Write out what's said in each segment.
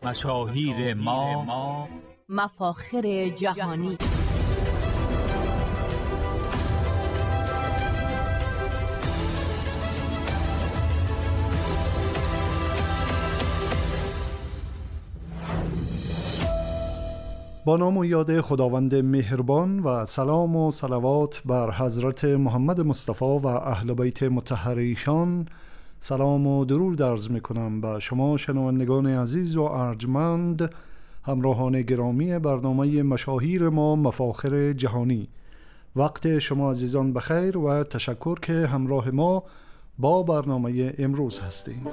مشاهیر ما مفاخر جهانی. با نام و یاد خداوند مهربان و سلام و صلوات بر حضرت محمد مصطفی و اهل بیت مطهر ایشان، سلام و درود عرض می کنم به شما شنوندگان عزیز و ارجمند، همراهان گرامی برنامه مشاهیر ما مفاخر جهانی. وقت شما عزیزان بخیر و تشکر که همراه ما با برنامه امروز هستیم.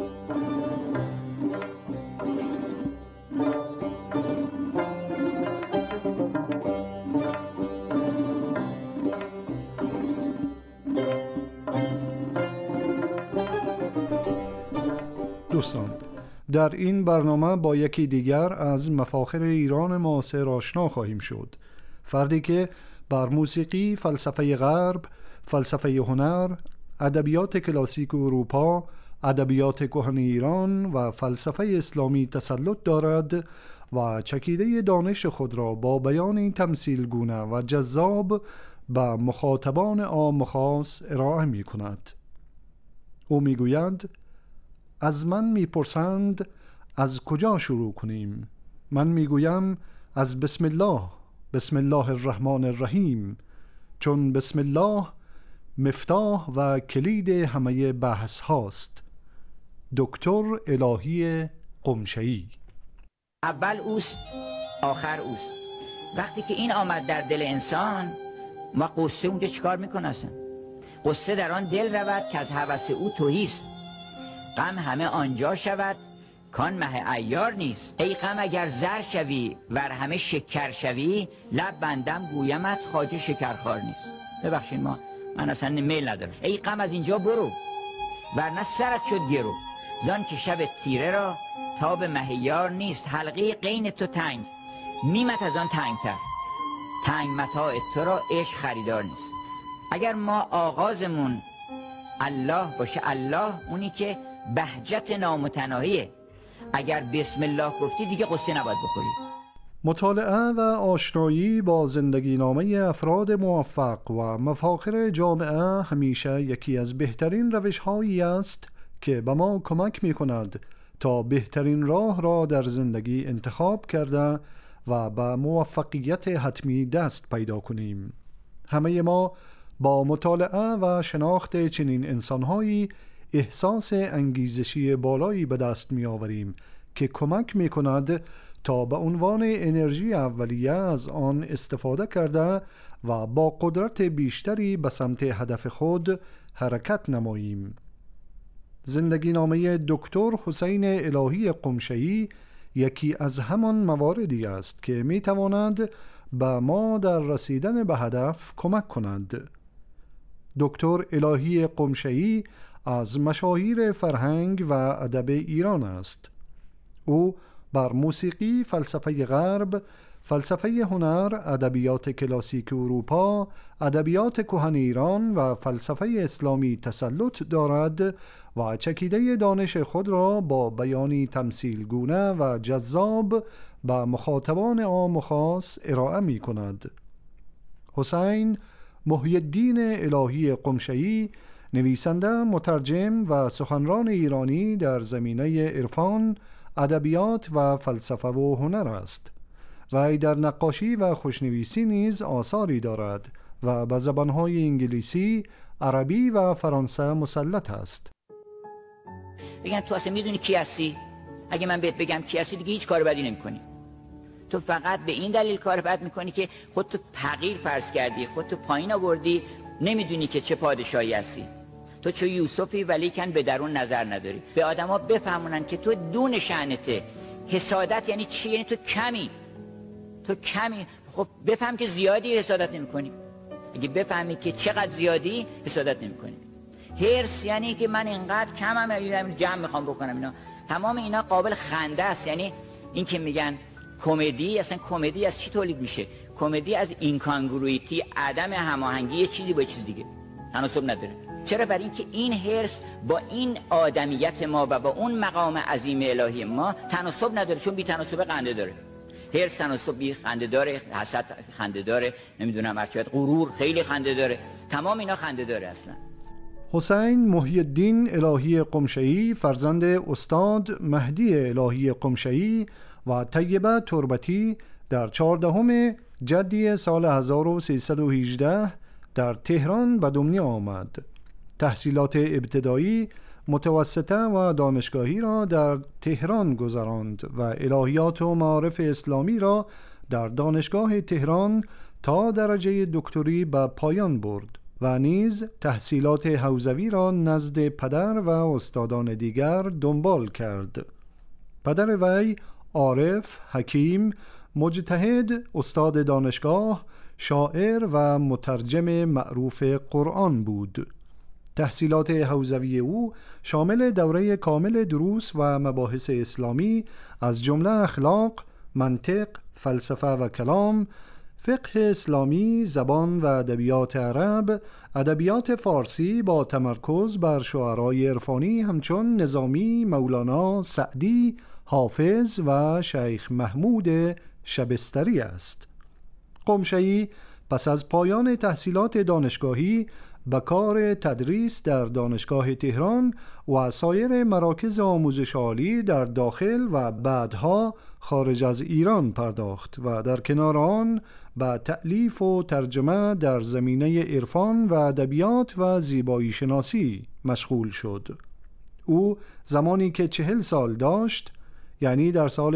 دوستان، در این برنامه با یکی دیگر از مفاخر ایران معاصر آشنا خواهیم شد. فردی که بر موسیقی، فلسفه غرب، فلسفه هنر، ادبیات کلاسیک اروپا، ادبیات کهن ایران و فلسفه اسلامی تسلط دارد و چکیده دانش خود را با بیانی تمثیلگونه و جذاب به مخاطبان عام و خاص ارائه می کند. او می گوید: از من میپرسند از کجا شروع کنیم؟ من میگویم از بسم الله، بسم الله الرحمن الرحیم، چون بسم الله مفتاح و کلید همه بحث هاست. دکتر الهی قمشه‌ای. اول اوست، آخر اوست. وقتی که این آمد در دل انسان، ما قصه اونجا چیکار میکنه اصلا؟ قصه در آن دل رود که از هوس او تهیست. غم همه آنجا شود کان مه عیار نیست. ای غم اگر زر شوی ور همه شکر شوی، لب بندم گویمت خواجه شکرخوار نیست. ببخشید من اصلا میل ندارم. ای غم از اینجا برو ورنه سرت شد گرو، زان که شب تیره را تاب مه یار نیست. حلقه قین تو تنگ میمت از آن تنگتر، تنگ متاع تو را عشق خریدار نیست. اگر ما آغازمون الله باشه، الله اونی که بهجت نامتناهیه، اگر بسم الله گفتی دیگه قصه نباید بخوری. مطالعه و آشنایی با زندگی نامه افراد موفق و مفاخر جامعه همیشه یکی از بهترین روش‌هایی است که به ما کمک می‌کند تا بهترین راه را در زندگی انتخاب کرده و به موفقیت حتمی دست پیدا کنیم. همه ما با مطالعه و شناخت چنین انسان‌هایی احساس انگیزشی بالایی به دست می آوریم که کمک می کند تا به عنوان انرژی اولیه از آن استفاده کرده و با قدرت بیشتری به سمت هدف خود حرکت نماییم. زندگی نامه دکتر حسین الهی قمشه‌ای یکی از همان مواردی است که می تواند به ما در رسیدن به هدف کمک کند. دکتر الهی قمشه‌ای از مشاهیر فرهنگ و ادب ایران است. او بر موسیقی، فلسفه غرب، فلسفه هنر، ادبیات کلاسیک اروپا، ادبیات کهن ایران و فلسفه اسلامی تسلط دارد و چکیده دانش خود را با بیانی تمثیلگونه و جذاب به مخاطبان عام و خاص ارائه می کند. حسین محی الدین الهی قمشه‌ای نویسنده، مترجم و سخنران ایرانی در زمینه عرفان، ادبیات و فلسفه و هنر است. وی در نقاشی و خوشنویسی نیز آثاری دارد و به زبانهای انگلیسی، عربی و فرانسه مسلط است. بگم تو اصلا میدونی کی هستی؟ اگه من بهت بگم کی هستی دیگه هیچ کار بدی نمی‌کنی. تو فقط به این دلیل کار بد می‌کنی که خودتو حقیر فرض کردی، خودتو پایین آوردی، نمیدونی که چه پادشاهی هستی. تو چه یوسفی ولیکن به درون نظر نداری. به آدما بفهمونن که تو دون شأنته. حسادت یعنی چی؟ یعنی تو کمی. خب بفهم که زیادی حسادت نمی‌کنی. اگه بفهمی که چقدر زیادی حسادت نمی‌کنی. حرص یعنی که من اینقدر کمم، جمع میخوام بکنم. اینا تمام اینا قابل خنده است. یعنی این که میگن کمدی، اصلا کمدی از چی تولید میشه؟ کمدی از اینکانگرویتی، عدم هماهنگی چیزی با چیز دیگه، تناسب نداره. چرا؟ برای اینکه این حرص با این آدمیت ما و با اون مقام عظیم الهی ما تناسب نداره، چون بی تناسب خنده داره. حرص تناسب بی خنده داره، حسد خنده داره، نمیدونم ارچیت غرور خیلی خنده داره، تمام اینا خنده داره. اصلا حسین محی الدین الهی قمشه‌ای فرزند استاد مهدی الهی قمشه‌ای و طیبه تربتی در 14 جدی سال 1318 در تهران به دنیا آمد. تحصیلات ابتدایی، متوسطه و دانشگاهی را در تهران گذراند و الهیات و معارف اسلامی را در دانشگاه تهران تا درجه دکتری به پایان برد و نیز تحصیلات حوزوی را نزد پدر و استادان دیگر دنبال کرد. پدر وی عارف، حکیم، مجتهد، استاد دانشگاه، شاعر و مترجم معروف قرآن بود. تحصیلات حوزوی او شامل دوره کامل دروس و مباحث اسلامی از جمله اخلاق، منطق، فلسفه و کلام، فقه اسلامی، زبان و ادبیات عرب، ادبیات فارسی با تمرکز بر شعرای عرفانی همچون نظامی، مولانا، سعدی، حافظ و شیخ محمود شبستری است. قمشه‌ای پس از پایان تحصیلات دانشگاهی به کار تدریس در دانشگاه تهران و سایر مراکز آموزش عالی در داخل و بعدها خارج از ایران پرداخت و در کنار آن به تألیف و ترجمه در زمینه عرفان و ادبیات و زیبایی شناسی مشغول شد. او زمانی که 40 سال داشت، یعنی در سال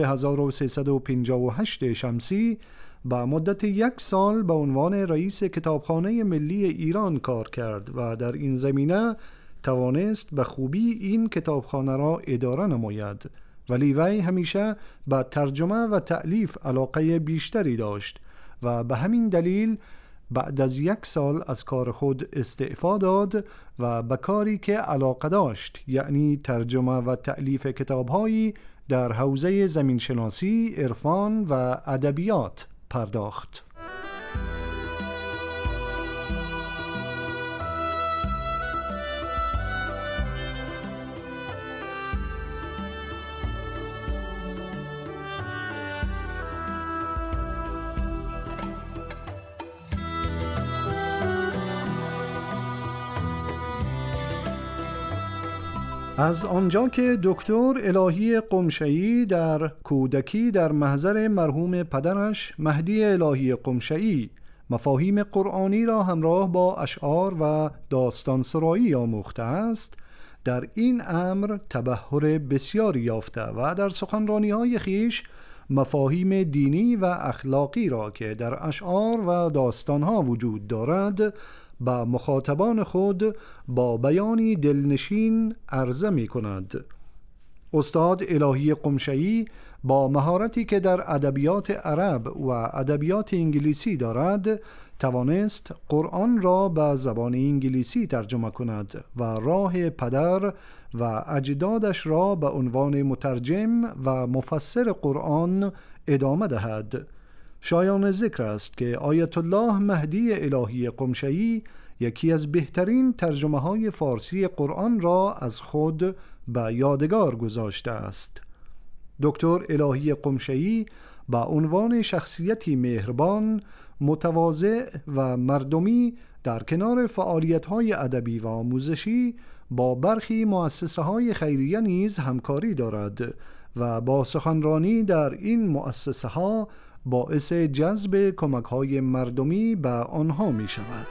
1358 شمسی، با مدت 1 سال به عنوان رئیس کتابخانه ملی ایران کار کرد و در این زمینه توانست به خوبی این کتابخانه را اداره نماید، ولی وی همیشه به ترجمه و تألیف علاقه بیشتری داشت و به همین دلیل بعد از 1 سال از کار خود استعفا داد و به کاری که علاقه داشت، یعنی ترجمه و تألیف کتاب‌هایی در حوزه زمینشناسی، عرفان و ادبیات پرداخت. از آنجا که دکتر الهی قمشه‌ای در کودکی در محضر مرحوم پدرش مهدی الهی قمشه‌ای مفاهیم قرآنی را همراه با اشعار و داستان سرایی آموخته است، در این امر تبحر بسیاری یافته و در سخنرانی‌های خویش مفاهیم دینی و اخلاقی را که در اشعار و داستان‌ها وجود دارد با مخاطبان خود با بیانی دلنشین عرضه می کند. استاد الهی قمشه‌ای با مهارتی که در ادبیات عرب و ادبیات انگلیسی دارد توانست قرآن را به زبان انگلیسی ترجمه کند و راه پدر و اجدادش را به عنوان مترجم و مفسر قرآن ادامه دهد. شایان ذکر است که آیت الله مهدی الهی قمشه‌ای یکی از بهترین ترجمه های فارسی قرآن را از خود به یادگار گذاشته است. دکتر الهی قمشه‌ای با عنوان شخصیتی مهربان، متواضع و مردمی در کنار فعالیت‌های ادبی و آموزشی با برخی مؤسسه‌های خیریه نیز همکاری دارد و با سخنرانی در این مؤسسه‌ها باعث جذب کمک‌های مردمی به آنها می شود.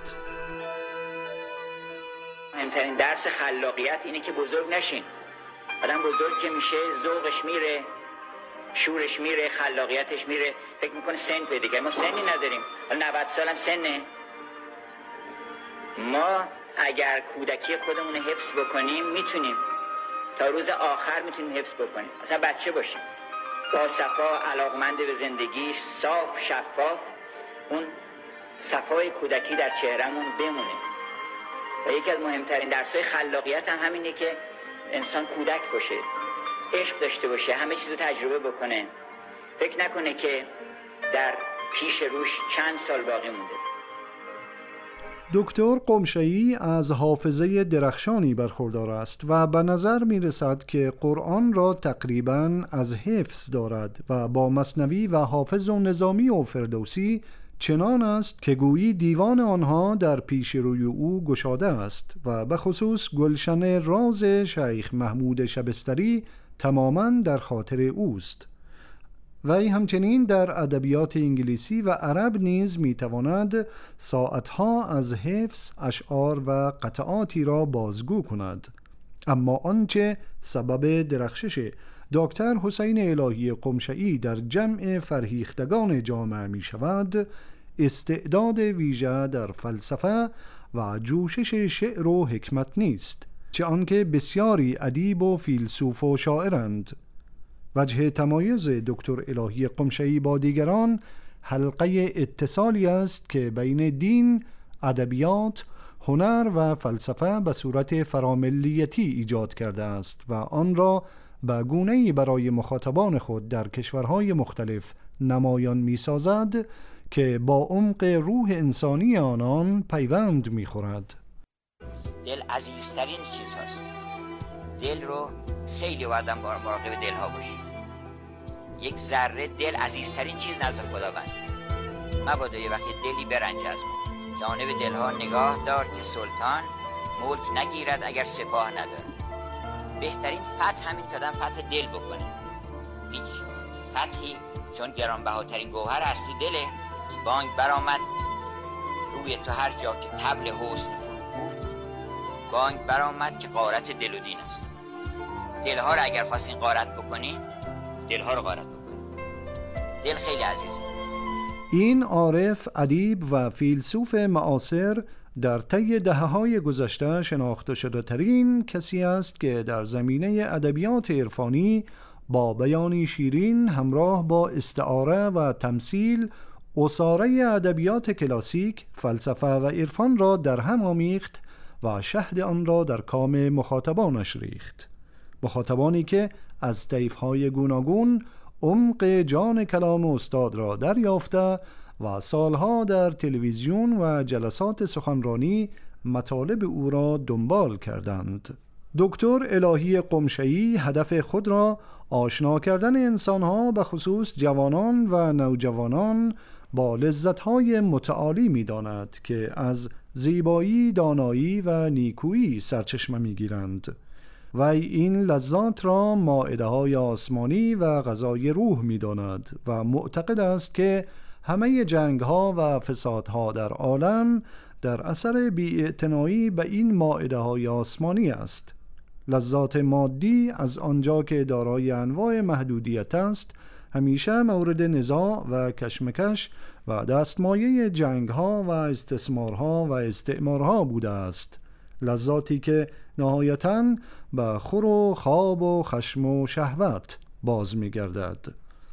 مهمترین درس خلاقیت اینه که بزرگ نشین. آدم بزرگ که میشه ذوقش میره، شورش میره، خلاقیتش میره، فکر میکنه سن پیدا کرده. ما سنی نداریم، حالا 90 سالم سنه. ما اگر کودکی خودمون حفظ بکنیم میتونیم تا روز آخر میتونیم حفظ بکنیم. مثلا بچه باشیم با صفا، علاقمند به زندگیش، صاف، شفاف، اون صفای کودکی در چهرمون بمونه. و یکی از مهمترین درس‌های خلاقیت هم همینه که انسان کودک باشه، عشق داشته باشه، همه چیز رو تجربه بکنه، فکر نکنه که در پیش روش چند سال باقی مونده. دکتر قمشه‌ای از حافظه درخشانی برخوردار است و به نظر می رسد که قرآن را تقریباً از حفظ دارد و با مثنوی و حافظ و نظامی و فردوسی چنان است که گویی دیوان آنها در پیش روی او گشاده است و به خصوص گلشن راز شیخ محمود شبستری تماماً در خاطر اوست. وی همچنین در ادبیات انگلیسی و عرب نیز میتواند ساعتها از حفظ اشعار و قطعاتی را بازگو کند. اما آنچه سبب درخشش دکتر حسین الهی قمشه‌ای در جمع فرهیختگان جامعه می شود، استعداد ویژه در فلسفه و جوشش شعر و حکمت نیست، چه آنکه بسیاری ادیب و فیلسوف و شاعرند. وجه تمایز دکتر الهی قمشه‌ای با دیگران حلقه اتصالی است که بین دین، ادبیات، هنر و فلسفه به صورت فراملیتی ایجاد کرده است و آن را به گونه‌ای برای مخاطبان خود در کشورهای مختلف نمایان می‌سازد که با عمق روح انسانی آنان پیوند می‌خورد. دل عزیزترین چیز هست. دل رو خیلی آدم مراقب دلها باشی. یک ذره دل عزیزترین چیز نزد خداوند. مبادا یه وقتی دلی برنج از ما. جانب دلها نگاه دار که سلطان ملک نگیرد اگر سپاه نداره. بهترین فتح همین که آدم فتح دل بکنه. هیچ فتحی چون گرانبهاترین گوهر هستی دله. بانگ برآمد روی تو هر جا که طبل حسن فروکوفت، بانگ برآمد که غارت دل و دین است. دلها رو اگر خواستین غارت بکنین، دلها رو غارت بکنین. دل خیلی عزیزه. این عارف، ادیب و فیلسوف معاصر در طی دهه‌های گذشته شناخته شده ترین کسی است که در زمینه ادبیات عرفانی با بیانی شیرین همراه با استعاره و تمثیل اساره ادبیات کلاسیک، فلسفه و عرفان را در هم آمیخت و شهد آن را در کام مخاطبانش ریخت. مخاطبانی که از طیف‌های گوناگون عمق جان کلام استاد را دریافته و سالها در تلویزیون و جلسات سخنرانی مطالب او را دنبال کردند. دکتر الهی قمشه‌ای هدف خود را آشنا کردن انسانها به خصوص جوانان و نوجوانان با لذت‌های متعالی می‌داند که از زیبایی، دانایی و نیکویی سرچشمه می‌گیرند. و این لذات را مائده‌های آسمانی و غذای روح می‌داند و معتقد است که همه جنگ‌ها و فسادها در عالم در اثر بی‌اعتنایی به این مائده‌های آسمانی است. لذات مادی از آنجا که دارای انواع محدودیت است، همیشه مورد نزاع و کشمکش و دستمایه جنگ‌ها و استثمارها و استعمارها بوده است. لذاتی که نهایتاً به خور و خواب و خشم و شهوت باز می گردد.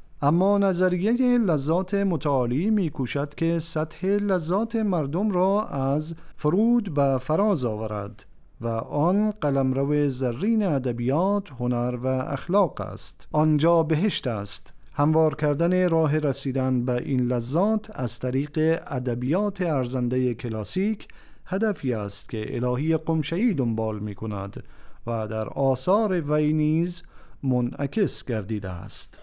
اما نظریه لذات متعالی می کوشد که سطح لذات مردم را از فرود به فراز آورد و آن قلمرو زرین ادبیات، هنر و اخلاق است. آنجا بهشت است. هموار کردن راه رسیدن به این لذات از طریق ادبیات ارزنده کلاسیک هدفی است که الهی قمشه‌ای دنبال می کند و در آثار وی نیز منعکس گردیده است.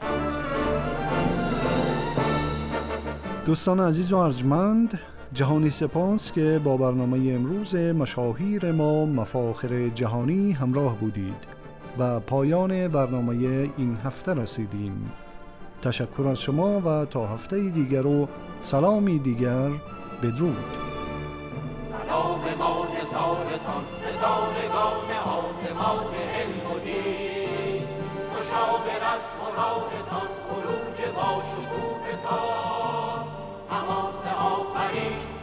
دوستان عزیز و ارجمند، جهانی سپاس که با برنامه امروز مشاهیر ما مفاخر جهانی همراه بودید. و پایان برنامه این هفته رسیدیم. تشکر از شما و تا هفته دیگر و سلامی دیگر، بدرود. سلام ما نثارتان ستارگان آسمان علم و دین، مشابه رسم و راهتان عروج با شکوهتان، حماس آفرین